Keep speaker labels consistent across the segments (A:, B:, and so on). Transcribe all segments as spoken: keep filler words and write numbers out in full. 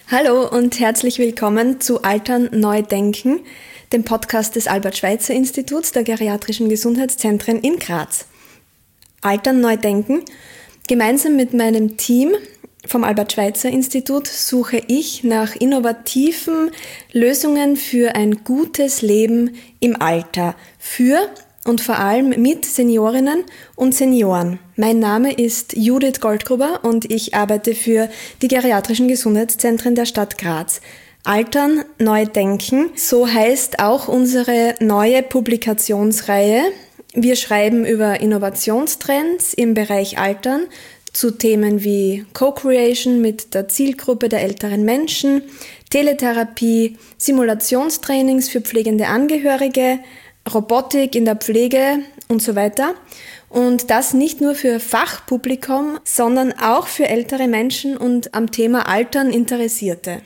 A: Hallo und herzlich willkommen zu Altern neu denken, dem Podcast des Albert-Schweitzer-Instituts der Geriatrischen Gesundheitszentren in Graz. Altern neu denken. Gemeinsam mit meinem Team vom Albert-Schweitzer-Institut suche ich nach innovativen Lösungen für ein gutes Leben im Alter, für und vor allem mit Seniorinnen und Senioren. Mein Name ist Judith Goldgruber und ich arbeite für die Geriatrischen Gesundheitszentren der Stadt Graz. Altern neu denken, so heißt auch unsere neue Publikationsreihe. Wir schreiben über Innovationstrends im Bereich Altern zu Themen wie Co-Creation mit der Zielgruppe der älteren Menschen, Teletherapie, Simulationstrainings für pflegende Angehörige, Robotik in der Pflege und so weiter. Und das nicht nur für Fachpublikum, sondern auch für ältere Menschen und am Thema Altern Interessierte.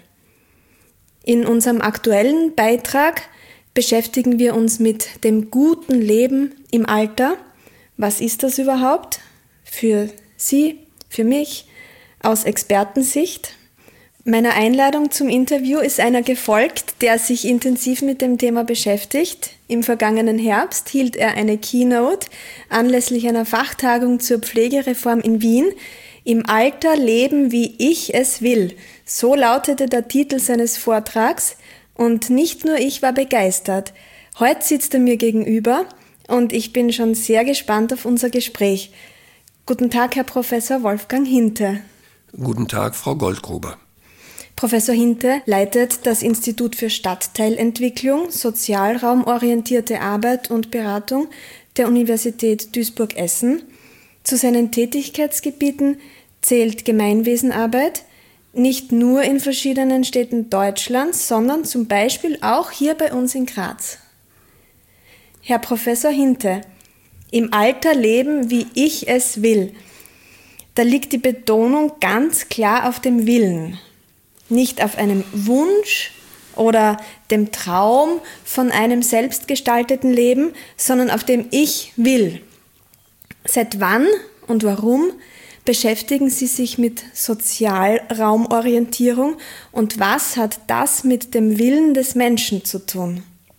A: In unserem aktuellen Beitrag beschäftigen wir uns mit dem guten Leben im Alter. Was ist das überhaupt? Für Sie, für mich, aus Expertensicht. Meiner Einladung zum Interview ist einer gefolgt, der sich intensiv mit dem Thema beschäftigt. Im vergangenen Herbst hielt er eine Keynote anlässlich einer Fachtagung zur Pflegereform in Wien. Im Alter leben, wie ich es will. So lautete der Titel seines Vortrags und nicht nur ich war begeistert. Heute sitzt er mir gegenüber und ich bin schon sehr gespannt auf unser Gespräch. Guten Tag, Herr Professor Wolfgang Hinte.
B: Guten Tag, Frau Goldgruber.
A: Professor Hinte leitet das Institut für Stadtteilentwicklung, sozialraumorientierte Arbeit und Beratung der Universität Duisburg-Essen. Zu seinen Tätigkeitsgebieten zählt Gemeinwesenarbeit, nicht nur in verschiedenen Städten Deutschlands, sondern zum Beispiel auch hier bei uns in Graz. Herr Professor Hinte, im Alter leben, wie ich es will. Da liegt die Betonung ganz klar auf dem Willen. Nicht auf einem Wunsch oder dem Traum von einem selbstgestalteten Leben, sondern auf dem Ich will. Seit wann und warum beschäftigen Sie sich mit Sozialraumorientierung und was hat das mit dem Willen des Menschen zu tun?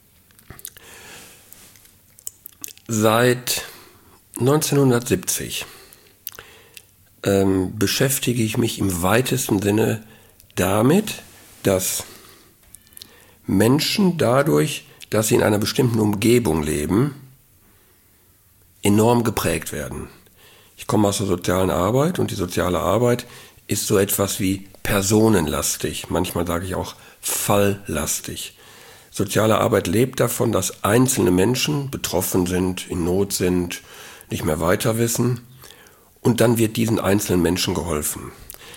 B: Seit neunzehnhundertsiebzig ähm, beschäftige ich mich im weitesten Sinne damit, dass Menschen dadurch, dass sie in einer bestimmten Umgebung leben, enorm geprägt werden. Ich komme aus der sozialen Arbeit und die soziale Arbeit ist so etwas wie personenlastig. Manchmal sage ich auch falllastig. Soziale Arbeit lebt davon, dass einzelne Menschen betroffen sind, in Not sind, nicht mehr weiter wissen und dann wird diesen einzelnen Menschen geholfen.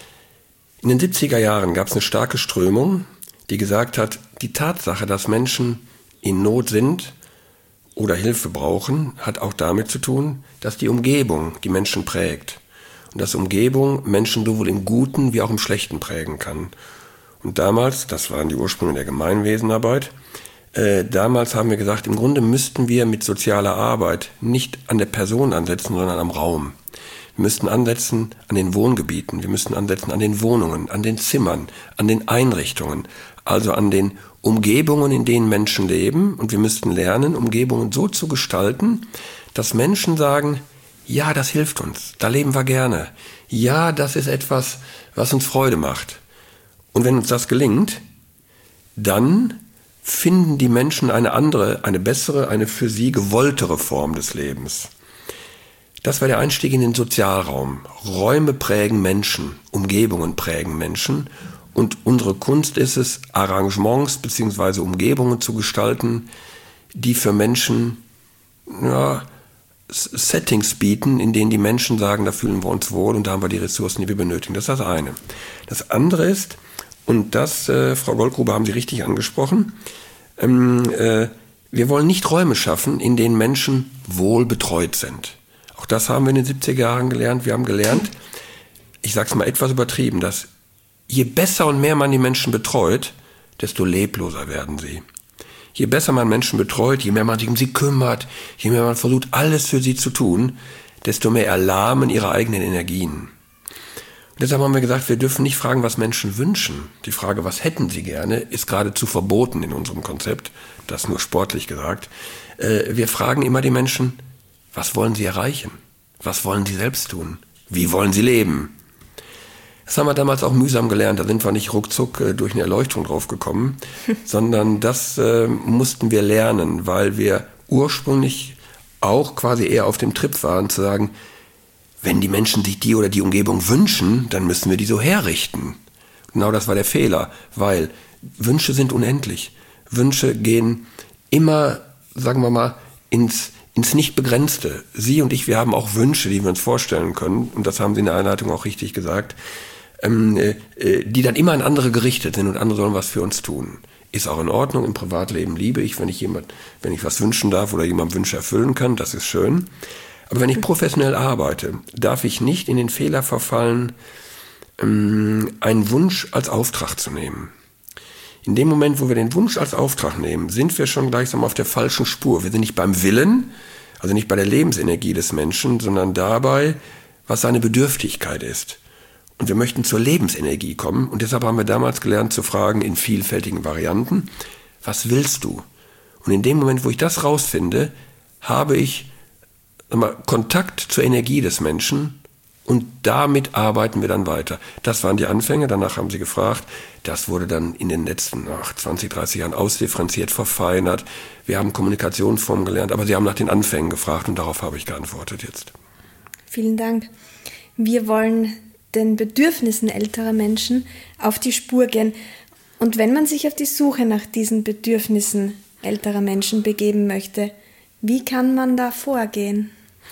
B: In den siebziger Jahren gab es eine starke Strömung, die gesagt hat, die Tatsache, dass Menschen in Not sind oder Hilfe brauchen, hat auch damit zu tun, dass die Umgebung die Menschen prägt. Und dass Umgebung Menschen sowohl im Guten wie auch im Schlechten prägen kann. Und damals, das waren die Ursprünge der Gemeinwesenarbeit, äh, damals haben wir gesagt, im Grunde müssten wir mit sozialer Arbeit nicht an der Person ansetzen, sondern am Raum. Wir müssten ansetzen an den Wohngebieten, wir müssten ansetzen an den Wohnungen, an den Zimmern, an den Einrichtungen, also an den Umgebungen, in denen Menschen leben. Und wir müssten lernen, Umgebungen so zu gestalten, dass Menschen sagen, ja, das hilft uns, da leben wir gerne. Ja, das ist etwas, was uns Freude macht. Und wenn uns das gelingt, dann finden die Menschen eine andere, eine bessere, eine für sie gewolltere Form des Lebens. Das war der Einstieg in den Sozialraum. Räume prägen Menschen, Umgebungen prägen Menschen und unsere Kunst ist es, Arrangements bzw. Umgebungen zu gestalten, die für Menschen ja, Settings bieten, in denen die Menschen sagen, da fühlen wir uns wohl und da haben wir die Ressourcen, die wir benötigen. Das ist das eine. Das andere ist, und das, äh, Frau Goldgruber, haben Sie richtig angesprochen, ähm, äh, wir wollen nicht Räume schaffen, in denen Menschen wohl betreut sind. Auch das haben wir in den siebziger Jahren gelernt. Wir haben gelernt, ich sage es mal etwas übertrieben, dass je besser und mehr man die Menschen betreut, desto lebloser werden sie. Je besser man Menschen betreut, je mehr man sich um sie kümmert, je mehr man versucht, alles für sie zu tun, desto mehr erlahmen ihre eigenen Energien. Deshalb haben wir gesagt, wir dürfen nicht fragen, was Menschen wünschen. Die Frage, was hätten sie gerne, ist geradezu verboten in unserem Konzept. Das nur sportlich gesagt. Wir fragen immer die Menschen, was wollen sie erreichen? Was wollen sie selbst tun? Wie wollen sie leben? Das haben wir damals auch mühsam gelernt. Da sind wir nicht ruckzuck durch eine Erleuchtung drauf gekommen, sondern das äh, mussten wir lernen, weil wir ursprünglich auch quasi eher auf dem Trip waren, zu sagen, wenn die Menschen sich die oder die Umgebung wünschen, dann müssen wir die so herrichten. Genau das war der Fehler, weil Wünsche sind unendlich. Wünsche gehen immer, sagen wir mal, ins, ins Nicht-Begrenzte. Sie und ich, wir haben auch Wünsche, die wir uns vorstellen können, und das haben Sie in der Einleitung auch richtig gesagt, ähm, äh, die dann immer an andere gerichtet sind und andere sollen was für uns tun. Ist auch in Ordnung, im Privatleben liebe ich, wenn ich jemand, wenn ich was wünschen darf oder jemandem Wünsche erfüllen kann, das ist schön. Aber wenn ich professionell arbeite, darf ich nicht in den Fehler verfallen, einen Wunsch als Auftrag zu nehmen. In dem Moment, wo wir den Wunsch als Auftrag nehmen, sind wir schon gleichsam auf der falschen Spur. Wir sind nicht beim Willen, also nicht bei der Lebensenergie des Menschen, sondern dabei, was seine Bedürftigkeit ist. Und wir möchten zur Lebensenergie kommen. Und deshalb haben wir damals gelernt zu fragen in vielfältigen Varianten, was willst du? Und in dem Moment, wo ich das rausfinde, habe ich Kontakt zur Energie des Menschen und damit arbeiten wir dann weiter. Das waren die Anfänge, danach haben Sie gefragt. Das wurde dann in den letzten ach, zwanzig, dreißig Jahren ausdifferenziert, verfeinert. Wir haben Kommunikationsformen gelernt, aber Sie haben nach den Anfängen gefragt und darauf habe ich geantwortet jetzt.
A: Vielen Dank. Wir wollen den Bedürfnissen älterer Menschen auf die Spur gehen. Und wenn man sich auf die Suche nach diesen Bedürfnissen älterer Menschen begeben möchte, wie kann man da vorgehen?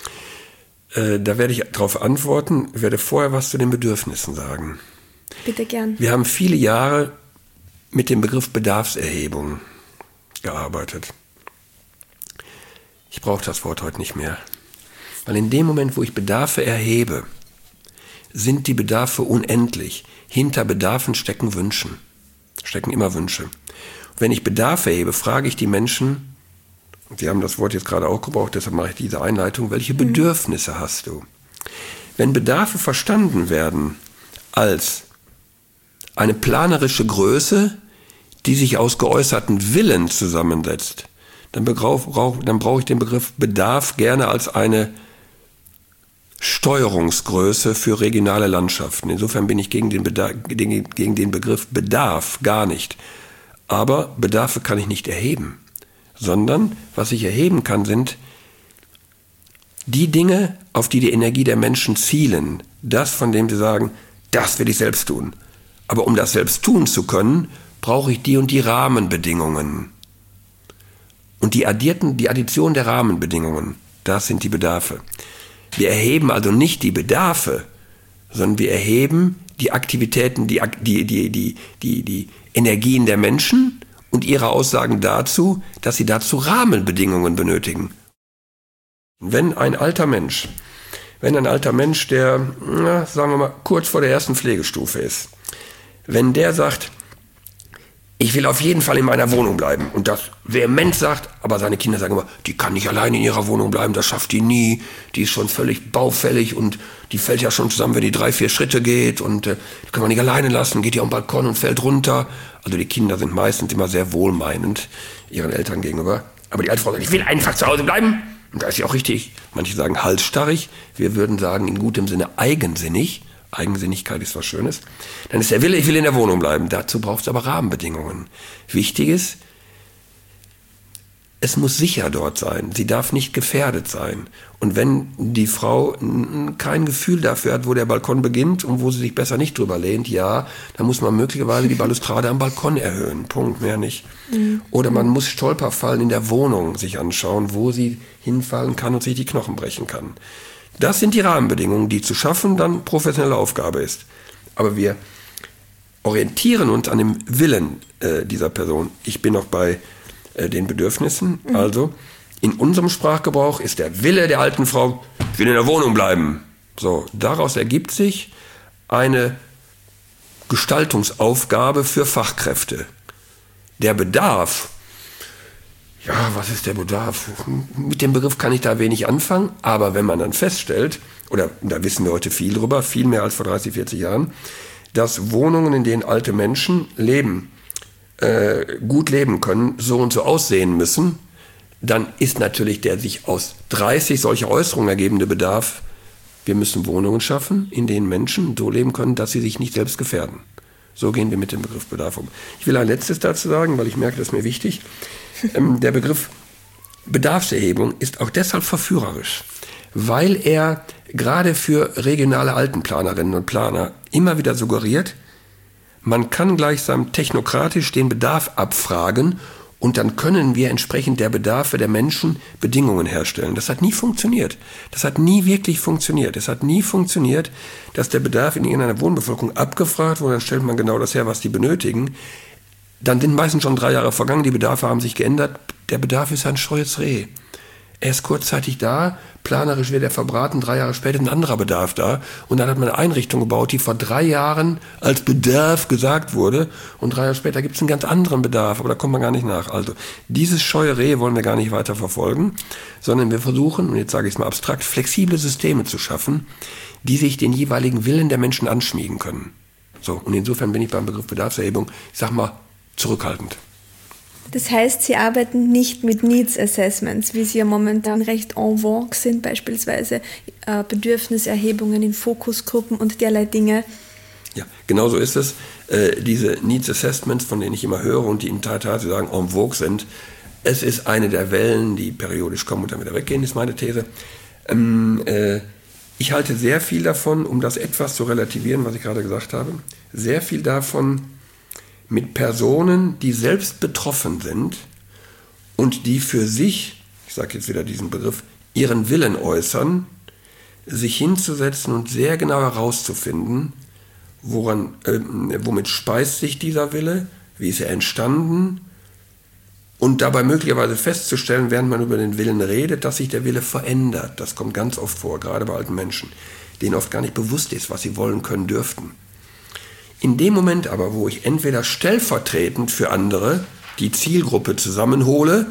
B: Da werde ich darauf antworten, werde vorher was zu den Bedürfnissen sagen.
A: Bitte gern.
B: Wir haben viele Jahre mit dem Begriff Bedarfserhebung gearbeitet. Ich brauche das Wort heute nicht mehr. Weil in dem Moment, wo ich Bedarfe erhebe, sind die Bedarfe unendlich. Hinter Bedarfen stecken Wünschen, stecken immer Wünsche. Und wenn ich Bedarfe erhebe, frage ich die Menschen, Sie haben das Wort jetzt gerade auch gebraucht, deshalb mache ich diese Einleitung. Welche Bedürfnisse hast du? Wenn Bedarfe verstanden werden als eine planerische Größe, die sich aus geäußerten Willen zusammensetzt, dann, brauch, dann brauche ich den Begriff Bedarf gerne als eine Steuerungsgröße für regionale Landschaften. Insofern bin ich gegen den, Bedarf, gegen den Begriff Bedarf gar nicht. Aber Bedarfe kann ich nicht erheben. Sondern was ich erheben kann, sind die Dinge, auf die die Energie der Menschen zielen. Das, von dem sie sagen, das will ich selbst tun. Aber um das selbst tun zu können, brauche ich die und die Rahmenbedingungen. Und die addierten, die Addition der Rahmenbedingungen, das sind die Bedarfe. Wir erheben also nicht die Bedarfe, sondern wir erheben die Aktivitäten, die, die, die, die, die, die Energien der Menschen und ihre Aussagen dazu, dass sie dazu Rahmenbedingungen benötigen. Wenn ein alter Mensch, wenn ein alter Mensch, der, na, sagen wir mal, kurz vor der ersten Pflegestufe ist, wenn der sagt, ich will auf jeden Fall in meiner Wohnung bleiben und das vehement sagt, aber seine Kinder sagen immer, die kann nicht alleine in ihrer Wohnung bleiben, das schafft die nie, die ist schon völlig baufällig und die fällt ja schon zusammen, wenn die drei, vier Schritte geht und äh, die kann man nicht alleine lassen, geht ja am Balkon und fällt runter. Also die Kinder sind meistens immer sehr wohlmeinend ihren Eltern gegenüber, aber die alte Frau sagt, ich will einfach zu Hause bleiben. Und da ist sie auch richtig, manche sagen halsstarrig, wir würden sagen in gutem Sinne eigensinnig. Eigensinnigkeit ist was Schönes. Dann ist der Wille, ich will in der Wohnung bleiben. Dazu braucht es aber Rahmenbedingungen. Wichtig ist, es muss sicher dort sein. Sie darf nicht gefährdet sein. Und wenn die Frau kein Gefühl dafür hat, wo der Balkon beginnt und wo sie sich besser nicht drüber lehnt, ja, dann muss man möglicherweise die Balustrade am Balkon erhöhen. Punkt, mehr nicht. Mhm. Oder man muss Stolperfallen in der Wohnung sich anschauen, wo sie hinfallen kann und sich die Knochen brechen kann. Das sind die Rahmenbedingungen, die zu schaffen dann professionelle Aufgabe ist. Aber wir orientieren uns an dem Willen äh, dieser Person. Ich bin noch bei äh, den Bedürfnissen. Mhm. Also in unserem Sprachgebrauch ist der Wille der alten Frau, ich will in der Wohnung bleiben. So, daraus ergibt sich eine Gestaltungsaufgabe für Fachkräfte. Der Bedarf, ja, was ist der Bedarf? Mit dem Begriff kann ich da wenig anfangen, aber wenn man dann feststellt, oder da wissen wir heute viel drüber, viel mehr als vor dreißig, vierzig Jahren, dass Wohnungen, in denen alte Menschen leben, äh, gut leben können, so und so aussehen müssen, dann ist natürlich der sich aus dreißig solcher Äußerungen ergebende Bedarf, wir müssen Wohnungen schaffen, in denen Menschen so leben können, dass sie sich nicht selbst gefährden. So gehen wir mit dem Begriff Bedarf um. Ich will ein letztes dazu sagen, weil ich merke, das ist mir wichtig. Ähm, der Begriff Bedarfserhebung ist auch deshalb verführerisch, weil er gerade für regionale Altenplanerinnen und Planer immer wieder suggeriert, man kann gleichsam technokratisch den Bedarf abfragen und dann können wir entsprechend der Bedarfe der Menschen Bedingungen herstellen. Das hat nie funktioniert. Das hat nie wirklich funktioniert. Es hat nie funktioniert, dass der Bedarf in irgendeiner Wohnbevölkerung abgefragt wurde, dann stellt man genau das her, was die benötigen. Dann sind meistens schon drei Jahre vergangen, die Bedarfe haben sich geändert. Der Bedarf ist ein scheues Reh. Er ist kurzzeitig da, planerisch wird er verbraten, drei Jahre später ist ein anderer Bedarf da. Und dann hat man eine Einrichtung gebaut, die vor drei Jahren als Bedarf gesagt wurde. Und drei Jahre später gibt es einen ganz anderen Bedarf, aber da kommt man gar nicht nach. Also dieses scheue Reh wollen wir gar nicht weiter verfolgen, sondern wir versuchen, und jetzt sage ich es mal abstrakt, flexible Systeme zu schaffen, die sich den jeweiligen Willen der Menschen anschmiegen können. So, und insofern bin ich beim Begriff Bedarfserhebung, ich sag mal, zurückhaltend.
A: Das heißt, Sie arbeiten nicht mit Needs Assessments, wie sie ja momentan recht en vogue sind, beispielsweise äh, Bedürfniserhebungen in Fokusgruppen und derlei Dinge.
B: Ja, genau so ist es. Äh, diese Needs Assessments, von denen ich immer höre und die in Tat sagen, en vogue sind, es ist eine der Wellen, die periodisch kommen und dann wieder weggehen, ist meine These. Ähm, äh, ich halte sehr viel davon, um das etwas zu relativieren, was ich gerade gesagt habe, sehr viel davon, mit Personen, die selbst betroffen sind und die für sich, ich sage jetzt wieder diesen Begriff, ihren Willen äußern, sich hinzusetzen und sehr genau herauszufinden, woran, äh, womit speist sich dieser Wille, wie ist er entstanden und dabei möglicherweise festzustellen, während man über den Willen redet, dass sich der Wille verändert. Das kommt ganz oft vor, gerade bei alten Menschen, denen oft gar nicht bewusst ist, was sie wollen können dürften. In dem Moment aber, wo ich entweder stellvertretend für andere die Zielgruppe zusammenhole,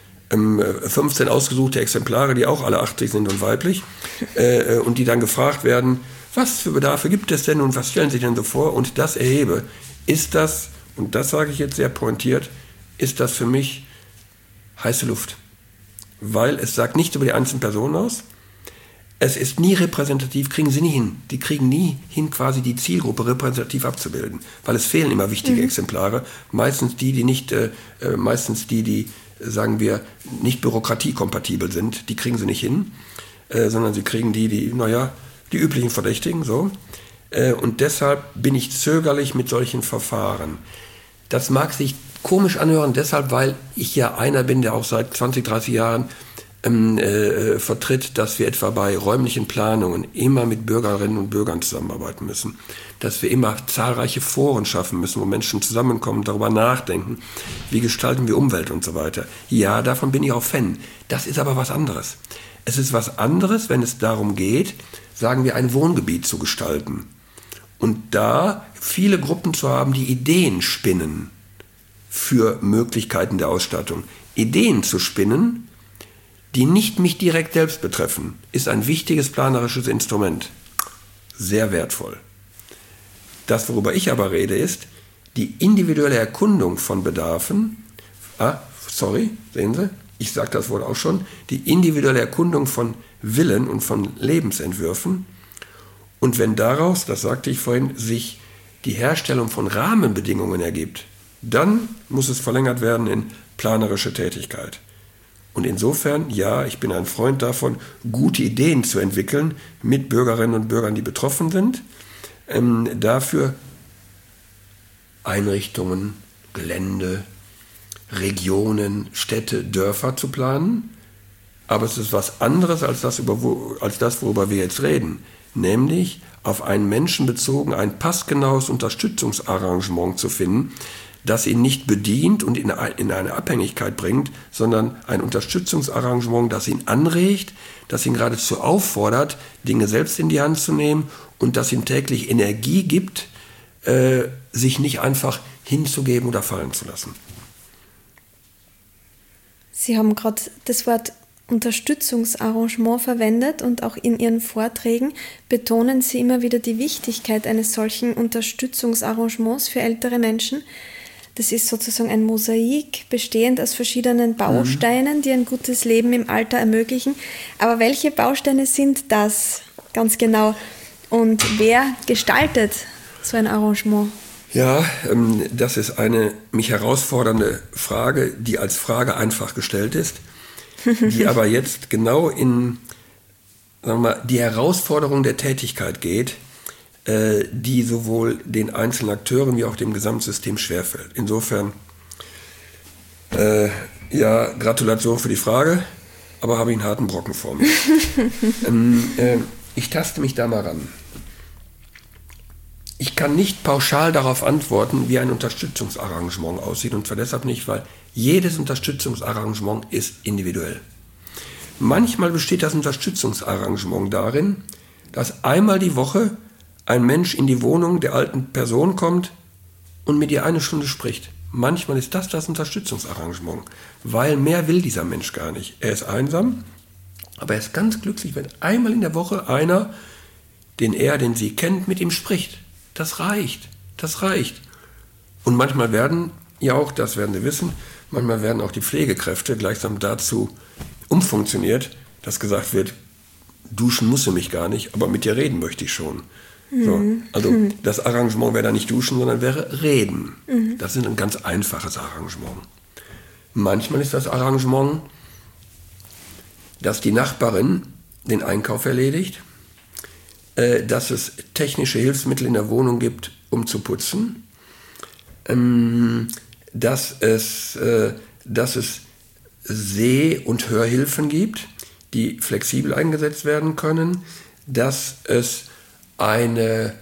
B: fünfzehn ausgesuchte Exemplare, die auch alle achtzig sind und weiblich, äh, und die dann gefragt werden, was für Bedarfe gibt es denn und was stellen Sie denn so vor, und das erhebe, ist das, und das sage ich jetzt sehr pointiert, ist das für mich heiße Luft. Weil es sagt nichts über die einzelnen Personen aus. Es ist nie repräsentativ, kriegen sie nie hin. Die kriegen nie hin, quasi die Zielgruppe repräsentativ abzubilden, weil es fehlen immer wichtige mhm. Exemplare. Meistens die, die nicht, äh, meistens die, die, sagen wir, nicht bürokratiekompatibel sind, die kriegen sie nicht hin, äh, sondern sie kriegen die, die, naja, die üblichen Verdächtigen, so. Äh, und deshalb bin ich zögerlich mit solchen Verfahren. Das mag sich komisch anhören, deshalb, weil ich ja einer bin, der auch seit zwanzig, dreißig Jahren Ähm, äh, vertritt, dass wir etwa bei räumlichen Planungen immer mit Bürgerinnen und Bürgern zusammenarbeiten müssen, dass wir immer zahlreiche Foren schaffen müssen, wo Menschen zusammenkommen, darüber nachdenken, wie gestalten wir Umwelt und so weiter. Ja, davon bin ich auch Fan. Das ist aber was anderes. Es ist was anderes, wenn es darum geht, sagen wir, ein Wohngebiet zu gestalten und da viele Gruppen zu haben, die Ideen spinnen für Möglichkeiten der Ausstattung. Ideen zu spinnen, die nicht mich direkt selbst betreffen, ist ein wichtiges planerisches Instrument. Sehr wertvoll. Das, worüber ich aber rede, ist die individuelle Erkundung von Bedarfen. Ah, sorry, sehen Sie, ich sage das Wort auch schon. Die individuelle Erkundung von Willen und von Lebensentwürfen. Und wenn daraus, das sagte ich vorhin, sich die Herstellung von Rahmenbedingungen ergibt, dann muss es verlängert werden in planerische Tätigkeit. Und insofern, ja, ich bin ein Freund davon, gute Ideen zu entwickeln mit Bürgerinnen und Bürgern, die betroffen sind. Ähm, dafür Einrichtungen, Gelände, Regionen, Städte, Dörfer zu planen. Aber es ist was anderes als das, über, als das, worüber wir jetzt reden. Nämlich auf einen Menschen bezogen ein passgenaues Unterstützungsarrangement zu finden, das ihn nicht bedient und in eine Abhängigkeit bringt, sondern ein Unterstützungsarrangement, das ihn anregt, das ihn geradezu auffordert, Dinge selbst in die Hand zu nehmen und das ihm täglich Energie gibt, äh, sich nicht einfach hinzugeben oder fallen zu lassen.
A: Sie haben gerade das Wort Unterstützungsarrangement verwendet und auch in Ihren Vorträgen betonen Sie immer wieder die Wichtigkeit eines solchen Unterstützungsarrangements für ältere Menschen. Das ist sozusagen ein Mosaik, bestehend aus verschiedenen Bausteinen, mhm. die ein gutes Leben im Alter ermöglichen. Aber welche Bausteine sind das ganz genau? Und wer gestaltet so ein Arrangement?
B: Ja, ähm, das ist eine mich herausfordernde Frage, die als Frage einfach gestellt ist, die aber jetzt genau in, sagen wir mal, die Herausforderung der Tätigkeit geht, äh, die sowohl den einzelnen Akteuren wie auch dem Gesamtsystem schwerfällt. Insofern, äh, ja, Gratulation für die Frage, aber habe ich einen harten Brocken vor mir. ähm, äh, ich taste mich da mal ran. Ich kann nicht pauschal darauf antworten, wie ein Unterstützungsarrangement aussieht, und zwar deshalb nicht, weil jedes Unterstützungsarrangement ist individuell. Manchmal besteht das Unterstützungsarrangement darin, dass einmal die Woche ein Mensch in die Wohnung der alten Person kommt und mit ihr eine Stunde spricht. Manchmal ist das das Unterstützungsarrangement, weil mehr will dieser Mensch gar nicht. Er ist einsam, aber er ist ganz glücklich, wenn einmal in der Woche einer, den er, den sie kennt, mit ihm spricht. Das reicht, das reicht. Und manchmal werden ja auch, das werden Sie wissen, manchmal werden auch die Pflegekräfte gleichsam dazu umfunktioniert, dass gesagt wird, duschen muss sie mich gar nicht, aber mit dir reden möchte ich schon. Mhm. So, also mhm. das Arrangement wäre da nicht duschen, sondern wäre reden. Mhm. Das ist ein ganz einfaches Arrangement. Manchmal ist das Arrangement, dass die Nachbarin den Einkauf erledigt, äh, dass es technische Hilfsmittel in der Wohnung gibt, um zu putzen, ähm, dass es, äh, dass es Seh- und Hörhilfen gibt, die flexibel eingesetzt werden können, dass es eine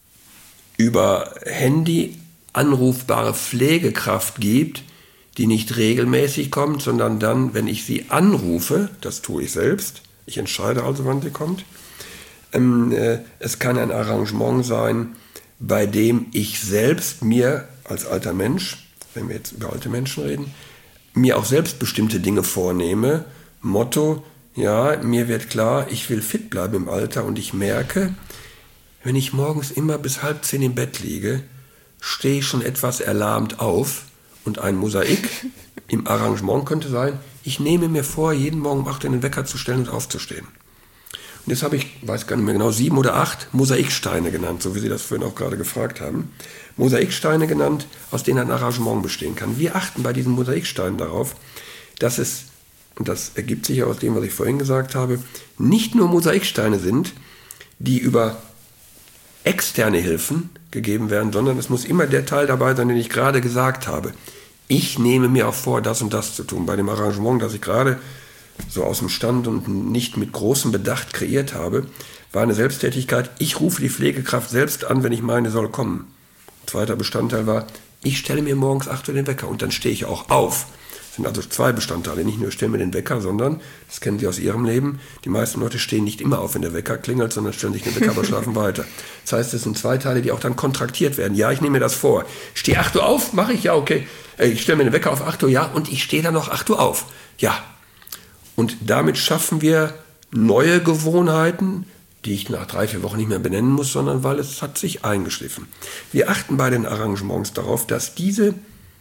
B: über Handy anrufbare Pflegekraft gibt, die nicht regelmäßig kommt, sondern dann, wenn ich sie anrufe, das tue ich selbst, ich entscheide also, wann sie kommt. Ähm, äh, es kann ein Arrangement sein, bei dem ich selbst mir als alter Mensch, wenn wir jetzt über alte Menschen reden, mir auch selbst bestimmte Dinge vornehme. Motto, ja, mir wird klar, ich will fit bleiben im Alter und ich merke, wenn ich morgens immer bis halb zehn im Bett liege, stehe ich schon etwas erlahmt auf. Und ein Mosaik im Arrangement könnte sein, ich nehme mir vor, jeden Morgen um acht Uhr den Wecker zu stellen und aufzustehen. Und jetzt habe ich, weiß gar nicht mehr genau, sieben oder acht Mosaiksteine genannt, so wie Sie das vorhin auch gerade gefragt haben. Mosaiksteine genannt, aus denen ein Arrangement bestehen kann. Wir achten bei diesen Mosaiksteinen darauf, dass es, und das ergibt sich ja aus dem, was ich vorhin gesagt habe, nicht nur Mosaiksteine sind, die über externe Hilfen gegeben werden, sondern es muss immer der Teil dabei sein, den ich gerade gesagt habe. Ich nehme mir auch vor, das und das zu tun. Bei dem Arrangement, das ich gerade so aus dem Stand und nicht mit großem Bedacht kreiert habe, war eine Selbsttätigkeit. Ich rufe die Pflegekraft selbst an, wenn ich meine, soll kommen. Zweiter Bestandteil war, ich stelle mir morgens acht Uhr den Wecker und dann stehe ich auch auf. Das sind also zwei Bestandteile. Nicht nur ich stelle mir den Wecker, sondern, das kennen Sie aus Ihrem Leben, die meisten Leute stehen nicht immer auf, wenn der Wecker klingelt, sondern stellen sich den Wecker, aber schlafen weiter. Das heißt, es sind zwei Teile, die auch dann kontraktiert werden. Ja, ich nehme mir das vor. Stehe acht Uhr auf, mache ich, ja, okay. Ich stelle mir den Wecker auf acht Uhr, ja, und ich stehe dann noch acht Uhr auf. Ja. Und damit schaffen wir neue Gewohnheiten, die ich nach drei, vier Wochen nicht mehr benennen muss, sondern weil es hat sich eingeschliffen. Wir achten bei den Arrangements darauf, dass diese,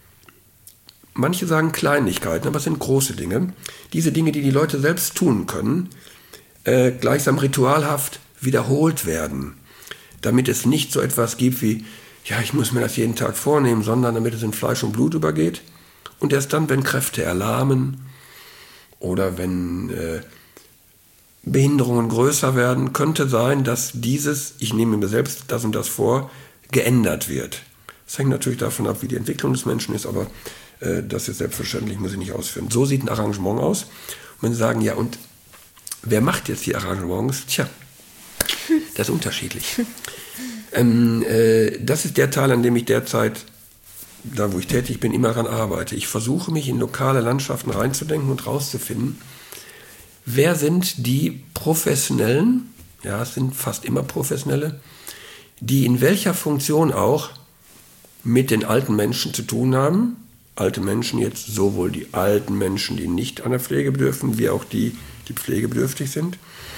B: manche sagen Kleinigkeiten, aber es sind große Dinge, diese Dinge, die die Leute selbst tun können, äh, gleichsam ritualhaft wiederholt werden, damit es nicht so etwas gibt wie, ja, ich muss mir das jeden Tag vornehmen, sondern damit es in Fleisch und Blut übergeht. Und erst dann, wenn Kräfte erlahmen oder wenn äh, Behinderungen größer werden, könnte sein, dass dieses, ich nehme mir selbst das und das vor, geändert wird. Das hängt natürlich davon ab, wie die Entwicklung des Menschen ist, aber äh, das ist selbstverständlich, muss ich nicht ausführen. So sieht ein Arrangement aus. Und wenn Sie sagen, ja, und wer macht jetzt die Arrangements? Tja, das ist unterschiedlich. ähm, äh, das ist der Teil, an dem ich derzeit, da wo ich tätig bin, immer daran arbeite. Ich versuche, mich in lokale Landschaften reinzudenken und rauszufinden, wer sind die Professionellen, ja, es sind fast immer Professionelle, die in welcher Funktion auch mit den alten Menschen zu tun haben. Alte Menschen jetzt, sowohl die alten Menschen, die nicht an der Pflege bedürfen, wie auch die, die pflegebedürftig sind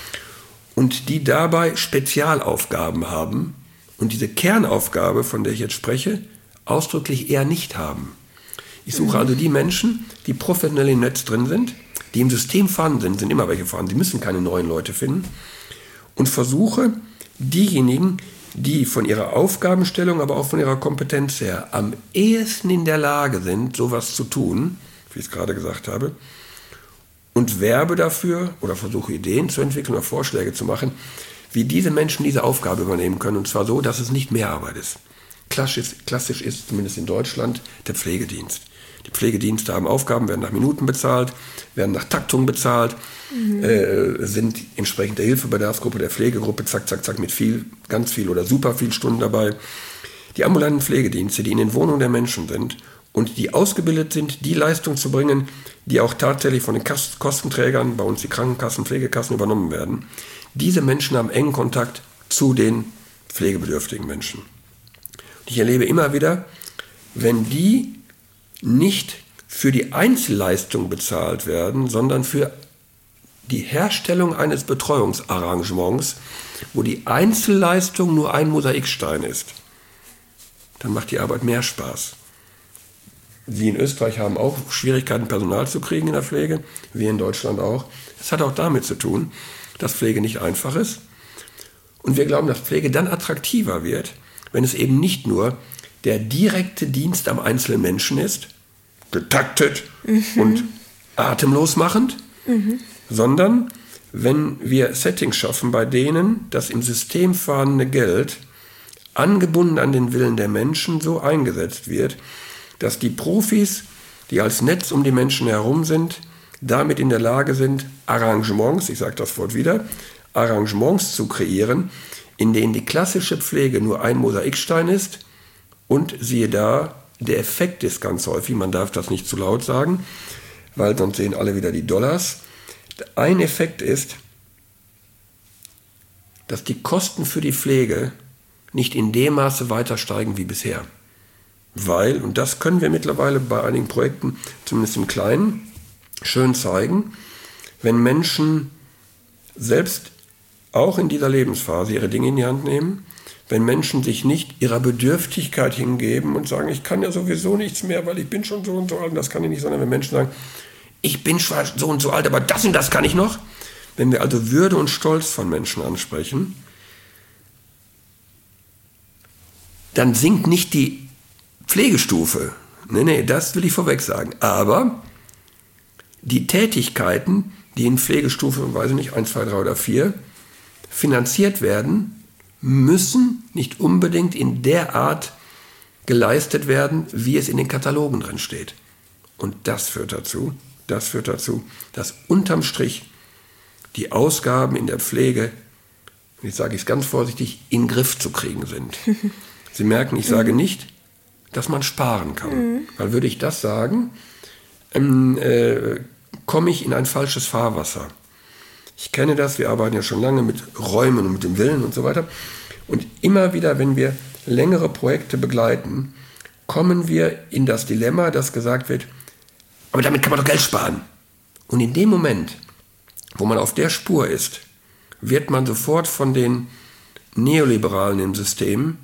B: und die dabei Spezialaufgaben haben und diese Kernaufgabe, von der ich jetzt spreche, ausdrücklich eher nicht haben. Ich suche also die Menschen, die professionell im Netz drin sind, die im System vorhanden sind, sind immer welche vorhanden, sie müssen keine neuen Leute finden, und versuche diejenigen, die von ihrer Aufgabenstellung, aber auch von ihrer Kompetenz her am ehesten in der Lage sind, sowas zu tun, wie ich es gerade gesagt habe, und werbe dafür oder versuche Ideen zu entwickeln oder Vorschläge zu machen, wie diese Menschen diese Aufgabe übernehmen können, und zwar so, dass es nicht mehr Arbeit ist. Klassisch, klassisch ist, zumindest in Deutschland, der Pflegedienst. Die Pflegedienste haben Aufgaben, werden nach Minuten bezahlt, werden nach Taktung bezahlt, mhm. äh, sind entsprechend der Hilfebedarfsgruppe, der Pflegegruppe, zack, zack, zack, mit viel, ganz viel oder super viel Stunden dabei. Die ambulanten Pflegedienste, die in den Wohnungen der Menschen sind und die ausgebildet sind, die Leistung zu bringen, die auch tatsächlich von den Kostenträgern, bei uns die Krankenkassen, Pflegekassen, übernommen werden. Diese Menschen haben engen Kontakt zu den pflegebedürftigen Menschen. Und ich erlebe immer wieder, wenn die nicht für die Einzelleistung bezahlt werden, sondern für die Herstellung eines Betreuungsarrangements, wo die Einzelleistung nur ein Mosaikstein ist, dann macht die Arbeit mehr Spaß. Sie in Österreich haben auch Schwierigkeiten, Personal zu kriegen in der Pflege, wir in Deutschland auch. Es hat auch damit zu tun, dass Pflege nicht einfach ist. Und wir glauben, dass Pflege dann attraktiver wird, wenn es eben nicht nur der direkte Dienst am einzelnen Menschen ist, getaktet mhm. und atemlos machend, mhm. sondern wenn wir Settings schaffen, bei denen das im System vorhandene Geld angebunden an den Willen der Menschen so eingesetzt wird, dass die Profis, die als Netz um die Menschen herum sind, damit in der Lage sind, Arrangements, ich sage das Wort wieder, Arrangements zu kreieren, in denen die klassische Pflege nur ein Mosaikstein ist und siehe da, der Effekt ist ganz häufig, man darf das nicht zu laut sagen, weil sonst sehen alle wieder die Dollars. Ein Effekt ist, dass die Kosten für die Pflege nicht in dem Maße weiter steigen wie bisher. Weil, und das können wir mittlerweile bei einigen Projekten, zumindest im Kleinen, schön zeigen, wenn Menschen selbst auch in dieser Lebensphase ihre Dinge in die Hand nehmen, wenn Menschen sich nicht ihrer Bedürftigkeit hingeben und sagen, ich kann ja sowieso nichts mehr, weil ich bin schon so und so alt und das kann ich nicht, sondern wenn Menschen sagen, ich bin zwar so und so alt, aber das und das kann ich noch. Wenn wir also Würde und Stolz von Menschen ansprechen, dann sinkt nicht die Pflegestufe. Nee, nee, das will ich vorweg sagen. Aber die Tätigkeiten, die in Pflegestufe, weiß ich nicht, eins, zwei, drei oder vier, finanziert werden, müssen nicht unbedingt in der Art geleistet werden, wie es in den Katalogen drin steht. Und das führt dazu, das führt dazu, dass unterm Strich die Ausgaben in der Pflege, und jetzt sage ich es ganz vorsichtig, in den Griff zu kriegen sind. Sie merken, ich sage nicht, dass man sparen kann. Mhm. Weil würde ich das sagen, ähm, äh, komme ich in ein falsches Fahrwasser. Ich kenne das, wir arbeiten ja schon lange mit Räumen und mit dem Willen und so weiter. Und immer wieder, wenn wir längere Projekte begleiten, kommen wir in das Dilemma, dass gesagt wird, aber damit kann man doch Geld sparen. Und in dem Moment, wo man auf der Spur ist, wird man sofort von den Neoliberalen im System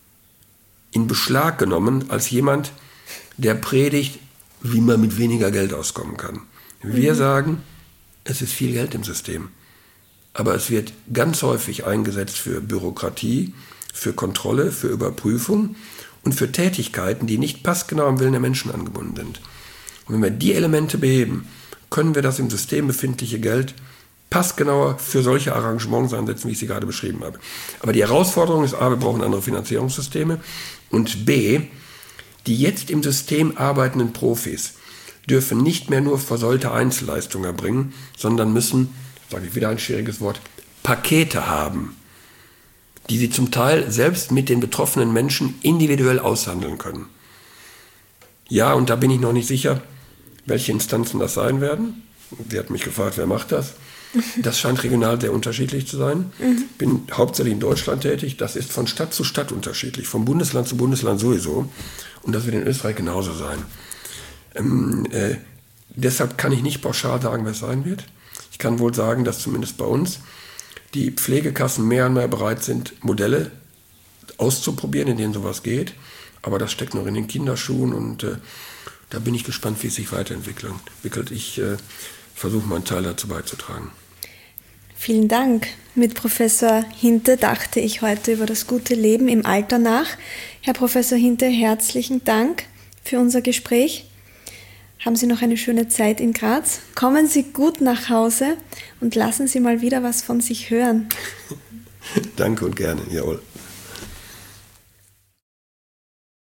B: in Beschlag genommen als jemand, der predigt, wie man mit weniger Geld auskommen kann. Wir mhm. sagen, es ist viel Geld im System, aber es wird ganz häufig eingesetzt für Bürokratie, für Kontrolle, für Überprüfung und für Tätigkeiten, die nicht passgenau am Willen der Menschen angebunden sind. Und wenn wir die Elemente beheben, können wir das im System befindliche Geld passgenauer für solche Arrangements einsetzen, wie ich sie gerade beschrieben habe. Aber die Herausforderung ist A, wir brauchen andere Finanzierungssysteme und B, die jetzt im System arbeitenden Profis dürfen nicht mehr nur versäulte Einzelleistungen erbringen, sondern müssen, sage ich wieder ein schwieriges Wort, Pakete haben, die sie zum Teil selbst mit den betroffenen Menschen individuell aushandeln können. Ja, und da bin ich noch nicht sicher, welche Instanzen das sein werden. Sie hat mich gefragt, wer macht das? Das scheint regional sehr unterschiedlich zu sein. Ich mhm. bin hauptsächlich in Deutschland tätig. Das ist von Stadt zu Stadt unterschiedlich, von Bundesland zu Bundesland sowieso. Und das wird in Österreich genauso sein. Ähm, äh, deshalb kann ich nicht pauschal sagen, wer es sein wird. Ich kann wohl sagen, dass zumindest bei uns die Pflegekassen mehr und mehr bereit sind, Modelle auszuprobieren, in denen sowas geht. Aber das steckt noch in den Kinderschuhen und äh, da bin ich gespannt, wie es sich weiterentwickelt. Ich äh, versuche meinen Teil dazu beizutragen.
A: Vielen Dank. Mit Professor Hinte dachte ich heute über das gute Leben im Alter nach. Herr Professor Hinte, herzlichen Dank für unser Gespräch. Haben Sie noch eine schöne Zeit in Graz. Kommen Sie gut nach Hause und lassen Sie mal wieder was von sich hören.
B: Danke und gerne, jawohl.